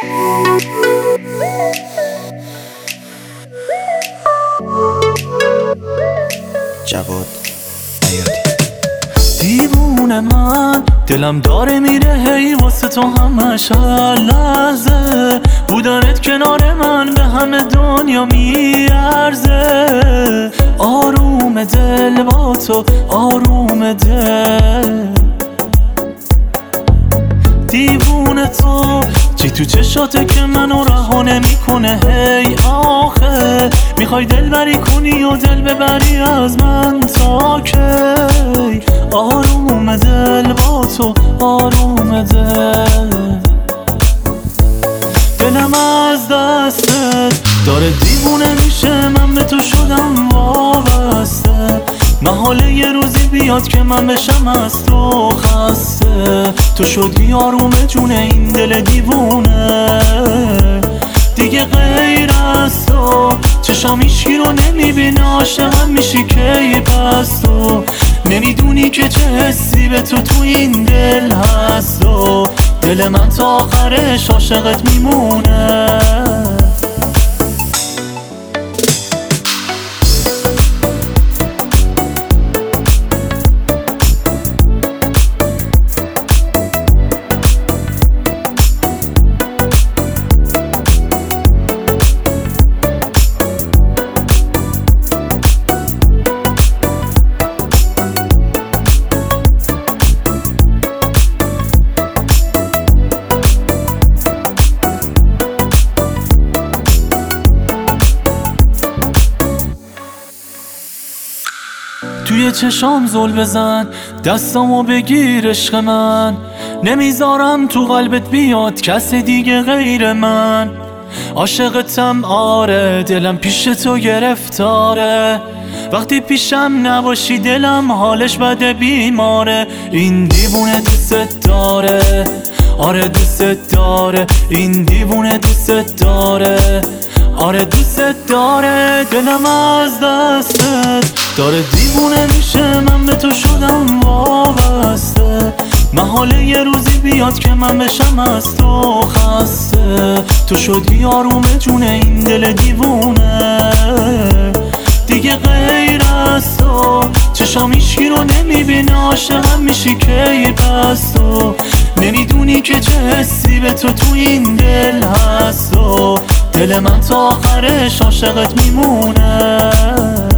جواد ایادی. دیوونه من دلم داره میره هی واسه تو همش هر لحظه بودنت کنار من به همه دنیا میارزه. آروم دل با تو آروم دل، دیوونه تو چی تو چشاته که منو رها نمیکنه هی آخه میخوای دل بری کنی و دل ببری از من تا کی. آروم دل با تو آروم دل، دلم از دستت داره دیوونه میشه، من به تو شدم وابسته. محاله یه روزی بیاد که من بشم از تو خسته. تو شدی آروم جون این دل دیوونه، دیگه غیر از تو چشام هیچکی رو نمیبینه. عاشقم میشی کی پس تو نمیدونی که چه حسی به تو این دل هست و دل من تا آخرش عاشقت میمونه. توی چشام زل بزن دستامو بگیر عشق من، نمیذارم تو قلبت بیاد کس دیگه غیر من. عاشقتم آره دلم پیش تو گرفتاره، وقتی پیشم نباشی دلم حالش بده بیماره. این دیوونه دوست داره آره دوست داره، این دیوونه دوست داره آره دوست داره. دلم از دستت داره دیوونه میشه، من به تو شدم وابسته. محاله یه روزی بیاد که من بشم از تو خسته. تو شدی آروم جون این دل دیوونه، دیگه غیر از تو چشام هیچکی رو نمیبینه. عاشقم میشی کی پس تو نمیدونی که چه حسی به تو این دل هست و دل من تا آخرش عاشقت میمونه.